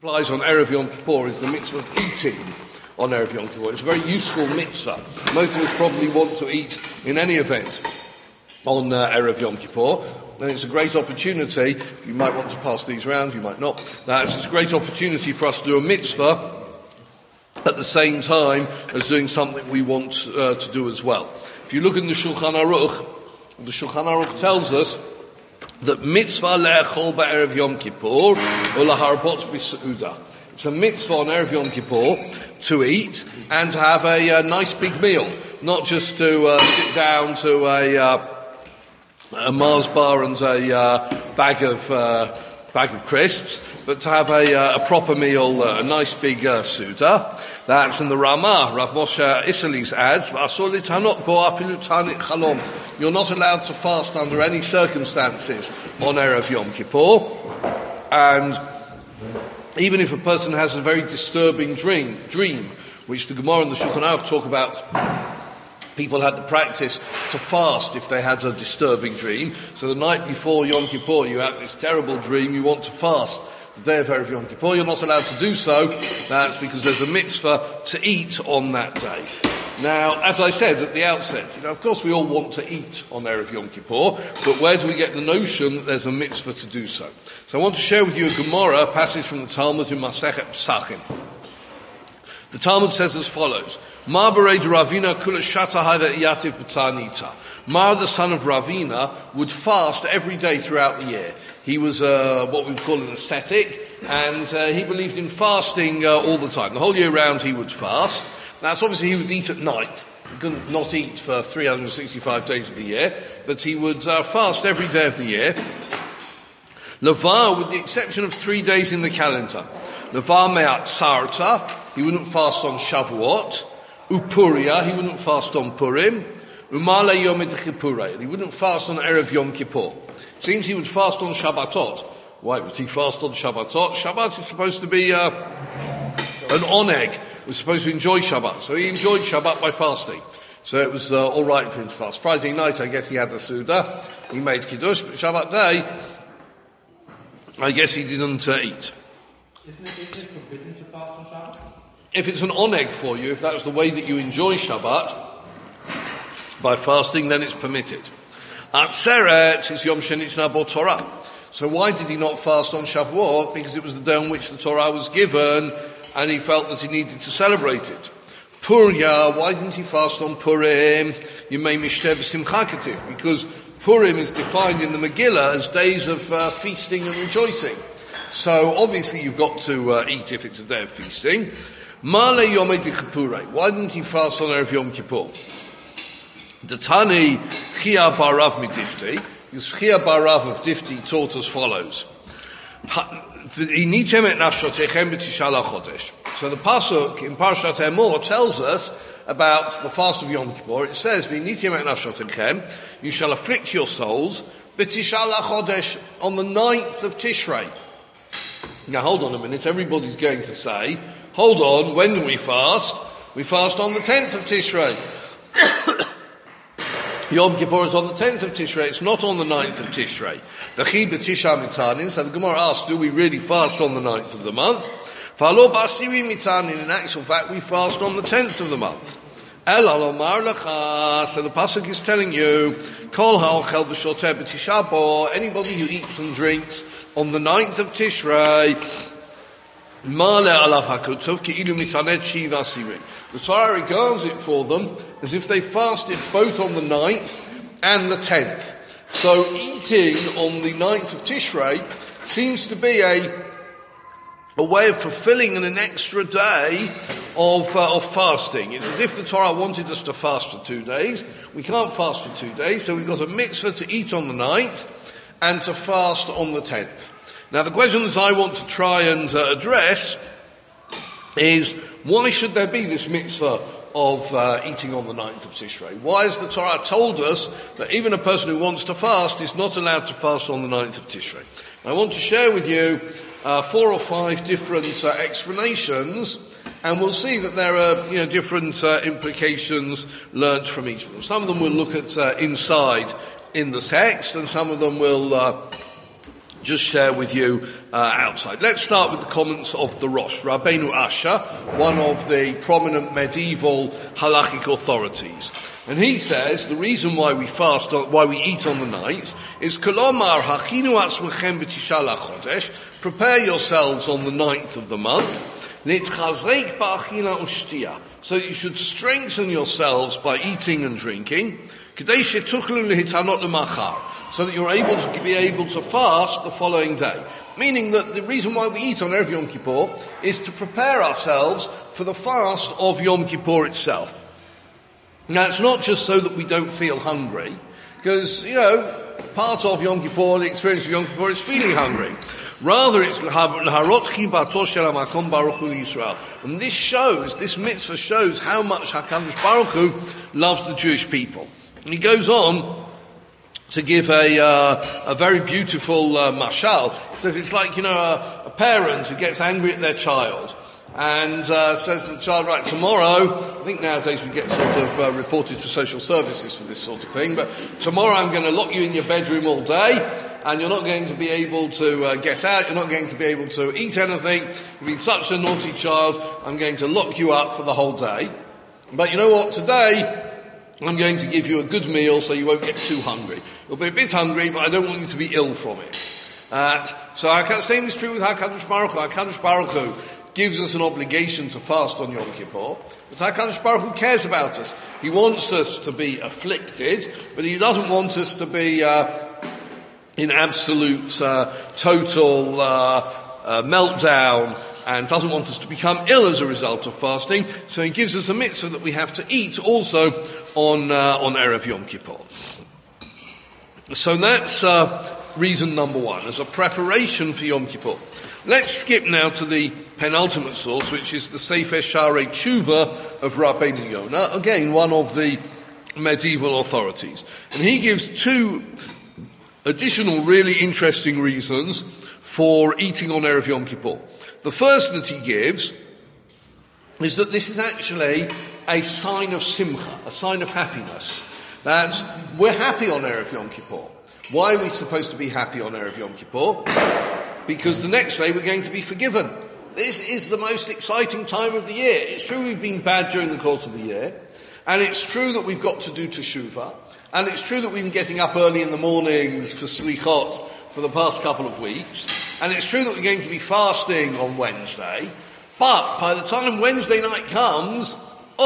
applies on Erev Yom Kippur is the mitzvah of eating on Erev Yom Kippur. It's a very useful mitzvah. Most of us probably want to eat in any event on Erev Yom Kippur. And it's a great opportunity. You might want to pass these round, you might not. It's a great opportunity for us to do a mitzvah at the same time as doing something we want to do as well. If you look in the Shulchan Aruch tells us that mitzvah le'echol ba'erev Yom Kippur or laharbot b'seuda. It's a mitzvah on Erev Yom Kippur to eat and to have a nice big meal, not just to sit down to a Mars bar and a bag of crisps, but to have a proper meal, a nice big Suda. That's in the Ramah. Rav Moshe Isserles adds, you're not allowed to fast under any circumstances on Erev Yom Kippur. And even if a person has a very disturbing dream, which the Gemara and the Shulchan Aruch talk about, people had the practice to fast if they had a disturbing dream. So the night before Yom Kippur, you have this terrible dream, you want to fast. The day of Erev Yom Kippur, you're not allowed to do so. That's because there's a mitzvah to eat on that day. Now, as I said at the outset, of course we all want to eat on Erev Yom Kippur, but where do we get the notion that there's a mitzvah to do so? So I want to share with you a Gemara, a passage from the Talmud in Masechet Pesachim. The Talmud says as follows: Mar bereid Ravina kula shata ha'da yativ b'tanita. Mar, the son of Ravina, would fast every day throughout the year. He was what we would call an ascetic, and he believed in fasting all the time. The whole year round he would fast. Now, obviously he would eat at night. He couldn't not eat for 365 days of the year, but he would fast every day of the year. Levar, with the exception of 3 days in the calendar. Levar me'at sarta, he wouldn't fast on Shavuot. Upuria, he wouldn't fast on Purim. Umale Yom Kippurei, he wouldn't fast on Erev Yom Kippur. Seems he would fast on Shabbatot. Why would he fast on Shabbatot? Shabbat is supposed to be an oneg. We're supposed to enjoy Shabbat. So he enjoyed Shabbat by fasting. So it was all right for him to fast. Friday night, I guess he had a Suda. He made Kiddush, but Shabbat day, I guess he didn't eat. Isn't it forbidden to fast on Shabbat? If it's an oneg for you, if that's the way that you enjoy Shabbat, by fasting, then it's permitted. Atzeret is Yom Shenitzna Bo Torah. So why did he not fast on Shavuot? Because it was the day on which the Torah was given, and he felt that he needed to celebrate it. Puria, why didn't he fast on Purim? You may mishtev Simcha Kativ, because Purim is defined in the Megillah as days of feasting and rejoicing. So obviously you've got to eat if it's a day of feasting. Male Yom Kippurei, why didn't he fast on Erev Yom Kippur? The Tani Chia Barav Midifti, because Chia Barav of Difti taught as follows. So the Pasuk in Parashat Emor tells us about the fast of Yom Kippur. It says, you shall afflict your souls on the 9th of Tishrei. Now hold on a minute, everybody's going to say, hold on, when do we fast? We fast on the 10th of Tishrei. Yom Kippur is on the 10th of Tishrei, it's not on the 9th of Tishrei. So the Gemara asks, do we really fast on the 9th of the month? In actual fact, we fast on the 10th of the month. So the Pasuk is telling you, anybody who eats and drinks on the 9th of Tishrei, the Torah regards it for them as if they fasted both on the 9th and the 10th. So eating on the 9th of Tishrei seems to be a way of fulfilling an extra day of fasting. It's as if the Torah wanted us to fast for 2 days. We can't fast for 2 days, so we've got a mitzvah to eat on the 9th and to fast on the 10th. Now the question that I want to try and address is, why should there be this mitzvah of eating on the 9th of Tishrei? Why has the Torah told us that even a person who wants to fast is not allowed to fast on the 9th of Tishrei? I want to share with you 4 or 5 different explanations, and we'll see that there are different implications learnt from each of them. Some of them we'll look at inside in the text, and some of them we'll just share with you outside. Let's start with the comments of the Rosh, Rabbeinu Asher, one of the prominent medieval halachic authorities. And he says the reason why we fast, why we eat on the night, is Kolomar hachinu atzmechem b'tisha lachodesh, prepare yourselves on the 9th of the month, nitchazek ba'achila ushtia, so that you should strengthen yourselves by eating and drinking, kedei shetuchlu lehitanot lemachar, so that you're able to fast the following day. Meaning that the reason why we eat on Erev Yom Kippur is to prepare ourselves for the fast of Yom Kippur itself. Now, it's not just so that we don't feel hungry, because, part of Yom Kippur, the experience of Yom Kippur, is feeling hungry. Rather, it's l'harot chibato shel hamakom baruch hu Yisrael. And this mitzvah shows how much HaKadosh Baruch Hu loves the Jewish people. And he goes on to give a very beautiful mashal. He says it's like, a parent who gets angry at their child and says to the child, right, tomorrow, I think nowadays we get sort of reported to social services for this sort of thing, but tomorrow I'm going to lock you in your bedroom all day, and you're not going to be able to get out, you're not going to be able to eat anything, you've been such a naughty child, I'm going to lock you up for the whole day. But you know what, today I'm going to give you a good meal so you won't get too hungry. You'll be a bit hungry, but I don't want you to be ill from it. So the same is true with HaKadosh Baruch Hu. HaKadosh Baruch Hu gives us an obligation to fast on Yom Kippur, but HaKadosh Baruch Hu cares about us. He wants us to be afflicted, but He doesn't want us to be in absolute, total meltdown, and doesn't want us to become ill as a result of fasting. So He gives us a mitzvah that we have to eat also on Erev Yom Kippur. So that's reason number one, as a preparation for Yom Kippur. Let's skip now to the penultimate source, which is the Sefer Sharei Tshuva of Rabbeinu Yonah, again one of the medieval authorities. And he gives two additional really interesting reasons for eating on Erev Yom Kippur. The first that he gives is that this is actually a sign of simcha, a sign of happiness. That we're happy on Erev Yom Kippur. Why are we supposed to be happy on Erev Yom Kippur? Because the next day we're going to be forgiven. This is the most exciting time of the year. It's true we've been bad during the course of the year, and it's true that we've got to do teshuvah, and it's true that we've been getting up early in the mornings for slichot for the past couple of weeks, and it's true that we're going to be fasting on Wednesday, but by the time Wednesday night comes,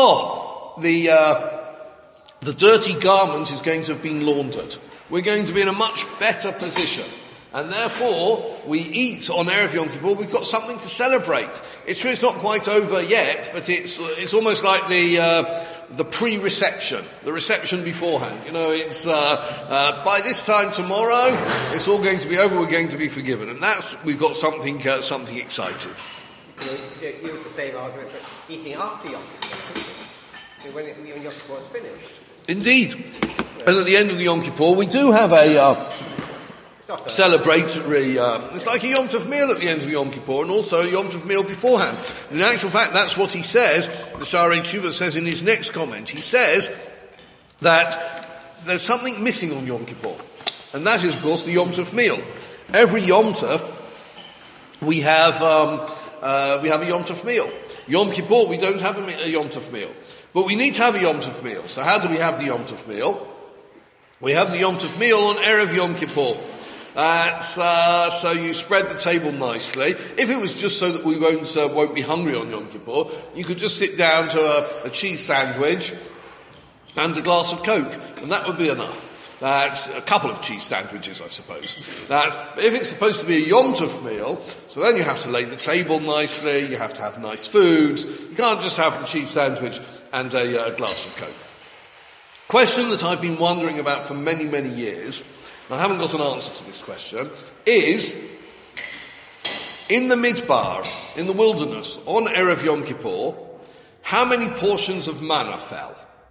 the dirty garment is going to have been laundered. We're going to be in a much better position. And therefore, we eat on Erev Yom Kippur, we've got something to celebrate. It's true it's not quite over yet, but it's almost like the pre-reception, the reception beforehand. It's by this time tomorrow, it's all going to be over, we're going to be forgiven. And we've got something exciting. You could use the same argument for eating after Yom Kippur, when Yom Kippur is finished. Indeed. And at the end of the Yom Kippur, we do have a celebratory, it's like a Yom Tov meal at the end of Yom Kippur, and also a Yom Tov meal beforehand. In actual fact, that's what he says, the Sharei Tshuva says in his next comment. He says that there's something missing on Yom Kippur, and that is, of course, the Yom Tov meal. Every Yom Tov, we have a Yom Tov meal. Yom Kippur, we don't have a Yom Tov meal. But we need to have a Yom Tov meal. So how do we have the Yom Tov meal? We have the Yom Tov meal on Erev Yom Kippur. So you spread the table nicely. If it was just so that we won't be hungry on Yom Kippur, you could just sit down to a cheese sandwich and a glass of Coke, and that would be enough. That's a couple of cheese sandwiches, I suppose. But if it's supposed to be a Yom Tov meal, so then you have to lay the table nicely, you have to have nice foods, you can't just have the cheese sandwich and a glass of Coke. Question that I've been wondering about for many, many years, and I haven't got an answer to this question, is, in the Midbar, in the wilderness, on Erev Yom Kippur, how many portions of manna fell?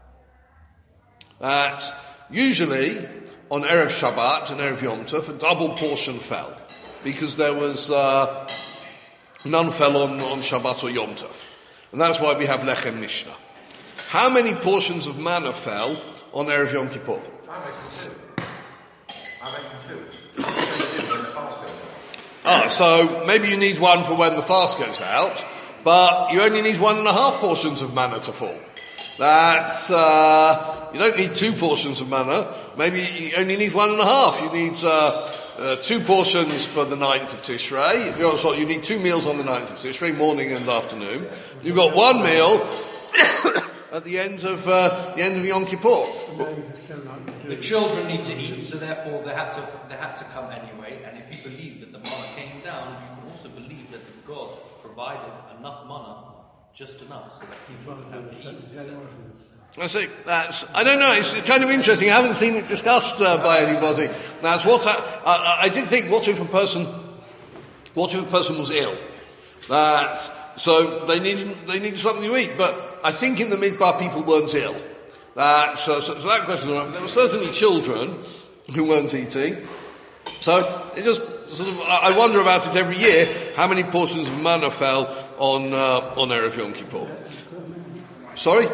Usually, on Erev Shabbat and Erev Yom Tov, a double portion fell, because there was, none fell on Shabbat or Yom Tov. And that's why we have Lechem Mishnah. How many portions of manna fell on Erev Yom Kippur? I reckon two. So maybe you need one for when the fast goes out, but you only need 1.5 portions of manna to fall. That's, you don't need 2 portions of manna. Maybe you only need 1.5. You need 2 portions for the 9th of Tishrei. You need 2 meals on the 9th of Tishrei, morning and afternoon. You've got 1 meal at the end of Yom Kippur. The children need to eat, so therefore they had to come anyway. And if you believe that the manna came down, you can also believe that God provided enough manna, just enough, so that people would have to eat. I see. I don't know, it's kind of interesting. I haven't seen it discussed by anybody. That's what I did think, what if a person was ill? So they needed something to eat, but I think in the Midbar people weren't ill. So that question, there were certainly children who weren't eating. So it just sort of, I wonder about it every year, how many portions of manna fell on Erev Yom Kippur. Sorry?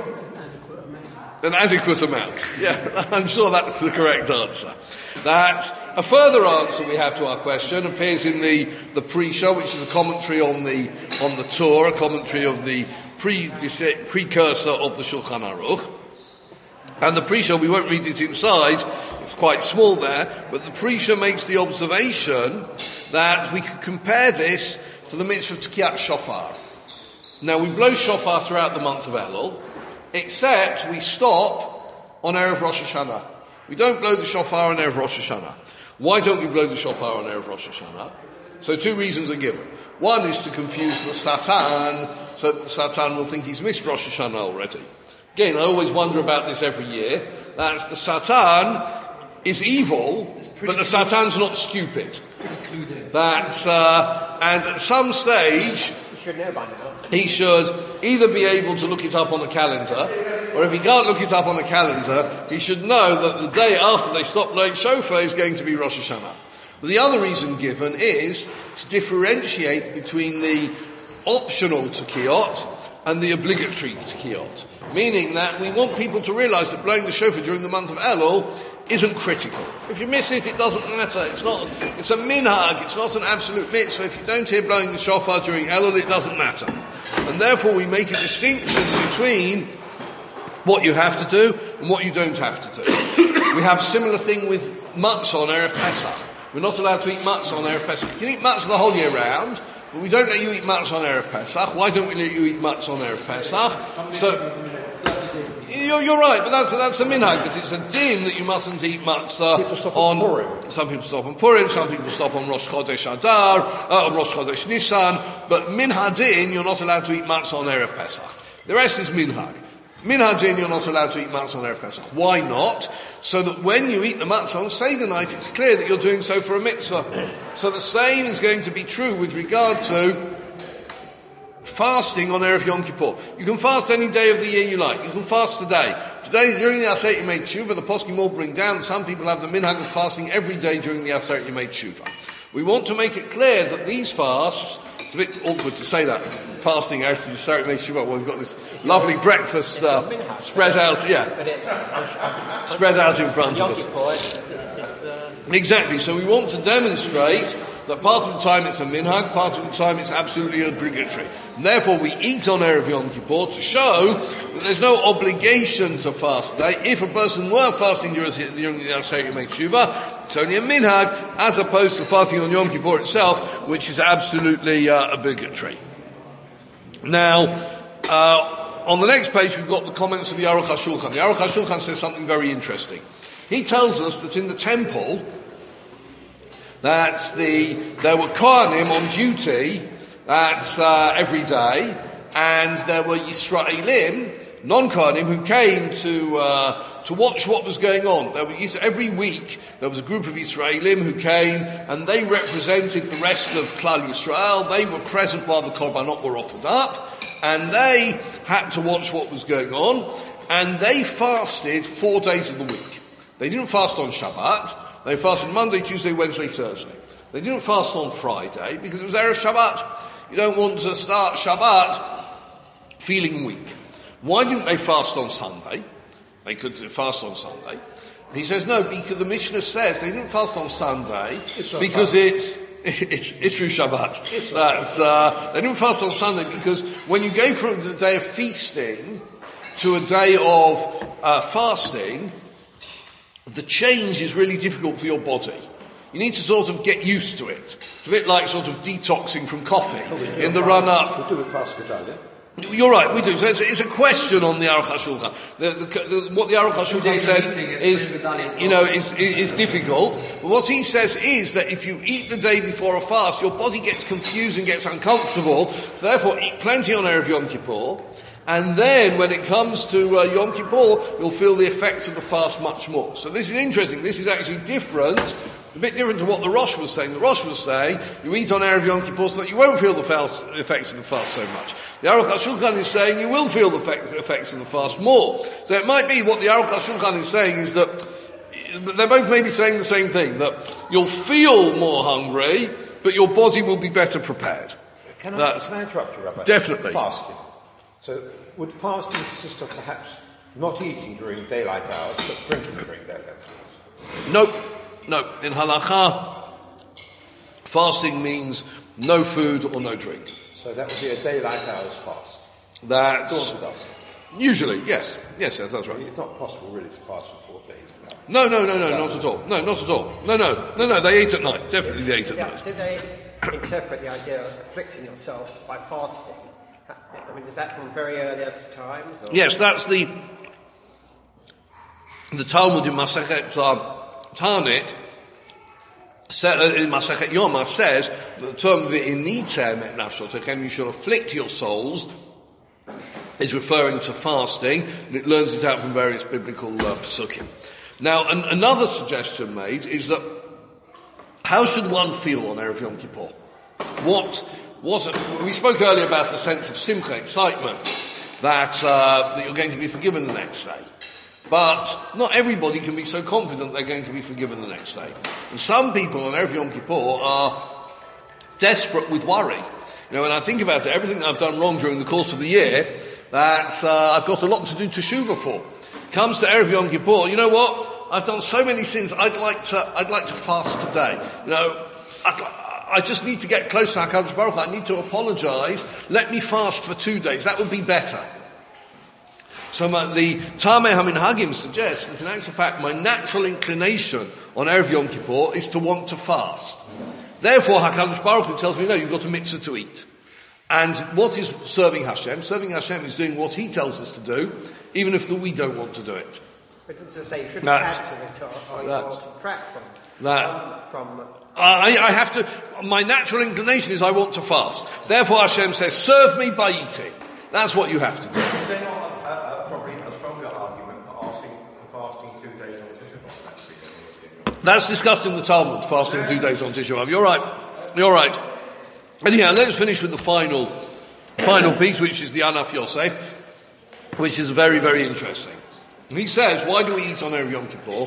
An adequate amount. Yeah, I'm sure that's the correct answer. That a further answer we have to our question appears in the Prisha, which is a commentary on the Torah, a commentary of the precursor of the Shulchan Aruch. And the Prisha, we won't read it inside, it's quite small there, but the Prisha makes the observation that we could compare this to the mitzvah of Tekiyat Shofar. Now, we blow shofar throughout the month of Elul, except we stop on Erev Rosh Hashanah. We don't blow the shofar on Erev Rosh Hashanah. Why don't we blow the shofar on Erev Rosh Hashanah? So 2 reasons are given. One is to confuse the Satan, so that the Satan will think he's missed Rosh Hashanah already. Again, I always wonder about this every year. That's the Satan is evil, but the Satan's not stupid. That's, and at some stage, he should either be able to look it up on the calendar, or if he can't look it up on the calendar, he should know that the day after they stop blowing shofar is going to be Rosh Hashanah. But the other reason given is to differentiate between the optional tekiyot and the obligatory tekiyot. Meaning that we want people to realize that blowing the shofar during the month of Elul isn't critical. If you miss it, it doesn't matter. It's a minhag, it's not an absolute mitzvah. If you don't hear blowing the shofar during Elul, it doesn't matter. And therefore we make a distinction between what you have to do and what you don't have to do. We have a similar thing with matzah on Erev Pesach. We're not allowed to eat matzah on Erev Pesach. You can eat matzah the whole year round, but we don't let you eat matzah on Erev Pesach. Why don't we let you eat matzah on Erev Pesach? So, you're right, but that's a minhag, but it's a din that you mustn't eat matzah on Purim. Some people stop on Purim, some people stop on Rosh Chodesh Adar, on Rosh Chodesh Nisan, but minhag din, you're not allowed to eat matzah on Erev Pesach. The rest is minhag. Minhag din, you're not allowed to eat matzah on Erev Pesach. Why not? So that when you eat the matzah on Seder night, it's clear that you're doing so for a mitzvah. So the same is going to be true with regard to fasting on Erev Yom Kippur. You can fast any day of the year you like. You can fast today. Today, during the Aseret Yemei Tshuva, the poskim all bring down that some people have the minhag of fasting every day during the Aseret Yemei Tshuva. We want to make it clear that these fasts, it's a bit awkward to say that, fasting after the Aseret Yemei Tshuva, well, we've got this lovely breakfast spread out, spread out in front of us. Exactly, so we want to demonstrate that part of the time it's a minhag, part of the time it's absolutely obligatory. And therefore we eat on Erev Yom Kippur to show that there's no obligation to fast today. If a person were fasting during the Aseret Yemei Tshuva, it's only a minhag, as opposed to fasting on Yom Kippur itself, which is absolutely obligatory. Now, on the next page we've got the comments of the Aruch HaShulchan. The Aruch HaShulchan says something very interesting. He tells us that in the temple, that there were Kohanim on duty every day, and there were Yisraelim, non-Kohanim, who came to watch what was going on. Every week there was a group of Yisraelim who came, and they represented the rest of Klal Yisrael. They were present while the Korbanot were offered up, and they had to watch what was going on, and they fasted 4 days of the week. They didn't fast on Shabbat. They fasted Monday, Tuesday, Wednesday, Thursday. They didn't fast on Friday because it was Erev Shabbat. You don't want to start Shabbat feeling weak. Why didn't they fast on Sunday? They could fast on Sunday. He says no, because the Mishnah says they didn't fast on Sunday because it's Isru Shabbat. That's, they didn't fast on Sunday because when you go from the day of feasting to a day of fasting, the change is really difficult for your body. You need to sort of get used to it. It's a bit like sort of detoxing from coffee in the run-up. We do it fast Italia. You're right, we do. So it's a question on the Aruch HaShulchan. What the Aruch HaShulchan says is difficult. But what he says is that if you eat the day before a fast, your body gets confused and gets uncomfortable. So therefore, eat plenty on Erev Yom Kippur. And then when it comes to Yom Kippur, you'll feel the effects of the fast much more. So this is interesting. This is actually different. A bit different to what the Rosh was saying. The Rosh was saying, you eat on Erev Yom Kippur so that you won't feel the effects of the fast so much. The Aruch HaShulchan is saying you will feel the effects of the fast more. So it might be what the Aruch HaShulchan is saying is that, they're both maybe saying the same thing, that you'll feel more hungry, but your body will be better prepared. Can I interrupt you, Rabbi? Definitely. Fasting. So would fasting consist of perhaps not eating during daylight hours, but drinking during daylight hours? No. In halakha, fasting means no food or no drink. So that would be a daylight hours fast. That's Dawn to dusk. usually, yes, that's right. It's not possible really to fast for 4 days. No, not at all. No, not at all. No, they ate at night. Definitely they ate at night. Did they interpret the idea of afflicting yourself by fasting? I mean, is that from very earliest times? Or? Yes, that's the Talmud in Masechet Tanit, in Masechet Yoma says that the term v'initem et nafshotechem, you shall afflict your souls, is referring to fasting, and it learns it out from various biblical psukim. Now, another suggestion made is that how should one feel on Erev Yom Kippur? We spoke earlier about the sense of simcha, excitement, that you're going to be forgiven the next day. But not everybody can be so confident they're going to be forgiven the next day. And some people on Erev Yom Kippur are desperate with worry. You know, when I think about it, everything that I've done wrong during the course of the year, that I've got a lot to do teshuvah for. Comes to Erev Yom Kippur, you know what? I've done so many sins, I'd like to fast today. You know, I just need to get close to HaKadosh Baruch Hu. I need to apologize. Let me fast for 2 days. That would be better. So the Tameh HaMinhagim suggests that in actual fact my natural inclination on Erev Yom Kippur is to want to fast. Therefore HaKadosh Baruch Hu tells me, no, you've got a mitzvah to eat. And what is serving Hashem? Serving Hashem is doing what He tells us to do, even if we don't want to do it. But it's to say, you shouldn't add to it, or you subtract from I have to, my natural inclination is I want to fast. Therefore Hashem says, serve me by eating. That's what you have to do. Is there not probably a stronger argument for fasting 2 days on Tisha B'Av? That's discussed in the Talmud, fasting 2 days on Tisha B'Av. You're right. Anyhow, let's finish with the final piece, which is the Anaf Yosef, which is very, very interesting. And he says, why do we eat on Erev Yom Kippur?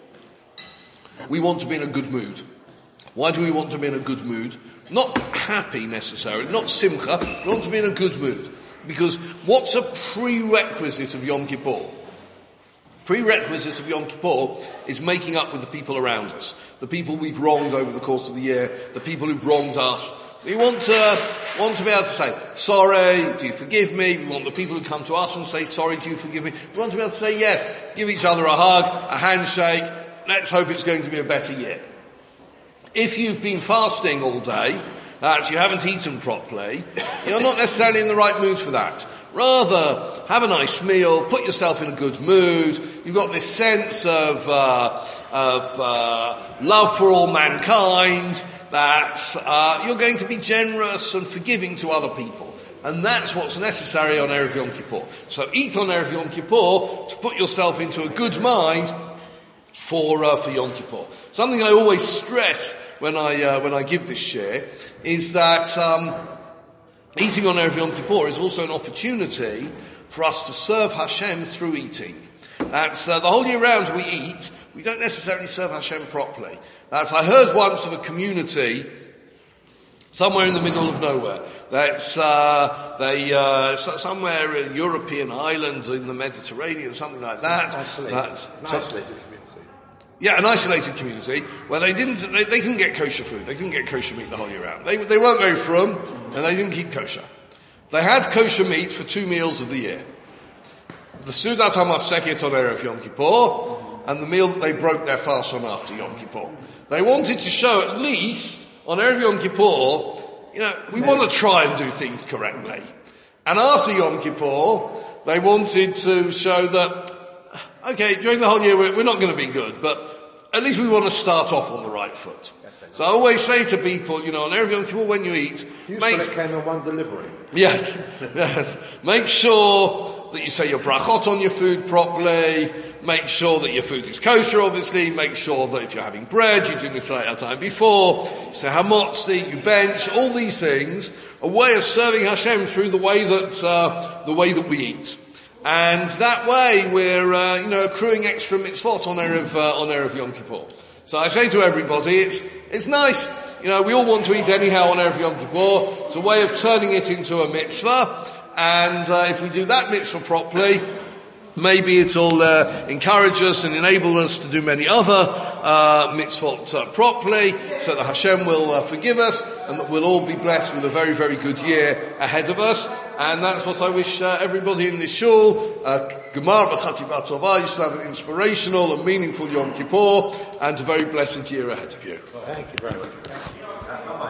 We want to be in a good mood. Why do we want to be in a good mood? Not happy necessarily, not simcha, we want to be in a good mood. Because what's a prerequisite of Yom Kippur? Prerequisite of Yom Kippur is making up with the people around us. The people we've wronged over the course of the year, the people who've wronged us. We want to be able to say, sorry, do you forgive me? We want the people who come to us and say, sorry, do you forgive me? We want to be able to say yes, give each other a hug, a handshake, let's hope it's going to be a better year. If you've been fasting all day, you haven't eaten properly, you're not necessarily in the right mood for that. Rather, have a nice meal, put yourself in a good mood, you've got this sense of love for all mankind, that you're going to be generous and forgiving to other people. And that's what's necessary on Erev Yom Kippur. So eat on Erev Yom Kippur to put yourself into a good mind for Yom Kippur. Something I always stress when I give this share is that eating on Erev Yom Kippur is also an opportunity for us to serve Hashem through eating. That's the whole year round we eat. We don't necessarily serve Hashem properly. I heard once of a community somewhere in the middle of nowhere. That's somewhere in European islands in the Mediterranean, something like that. An isolated community. Yeah, an isolated community where they couldn't get kosher food. They couldn't get kosher meat the whole year round. They weren't very frum, and they didn't keep kosher. They had kosher meat for 2 meals of the year. The Sudat HaMafseket on Erev Yom Kippur, and the meal that they broke their fast on after Yom Kippur. They wanted to show at least, on Erev Yom Kippur, we want to try and do things correctly. And after Yom Kippur, they wanted to show that, okay, during the whole year we're not going to be good, but at least we want to start off on the right foot. So I always say to people, on Erev Yom Kippur when you eat, it came on one delivery. Yes. Make sure that you say your brachot on your food properly. Make sure that your food is kosher, obviously. Make sure that if you're having bread, you do Niflat our time before. Say hamotzi, you bench. All these things, a way of serving Hashem through the way that we eat. And that way we're, accruing extra mitzvot on Erev Yom Kippur. So I say to everybody, it's nice. We all want to eat anyhow on Erev Yom Kippur. It's a way of turning it into a mitzvah. And if we do that mitzvah properly, maybe it'll encourage us and enable us to do many other mitzvot properly, so that Hashem will forgive us, and that we'll all be blessed with a very, very good year ahead of us. And that's what I wish everybody in this shul, Gemar v'Chatibat Tovah, you should have an inspirational and meaningful Yom Kippur, and a very blessed year ahead of you. Thank you very much.